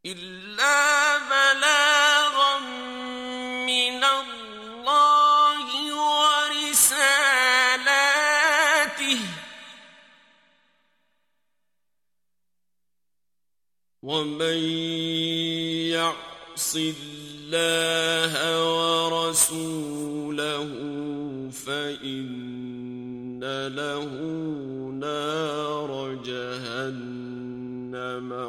إِلَّا بَلَاغًا مِّنَ اللَّهِ وَرِسَالَاتِهِ ۚ وَمَن يَعْصِ اللَّهَ وَرَسُولَهُ فَإِنَّ لَهُ نَارَ جَهَنَّمَ، خالدين فِيهَا،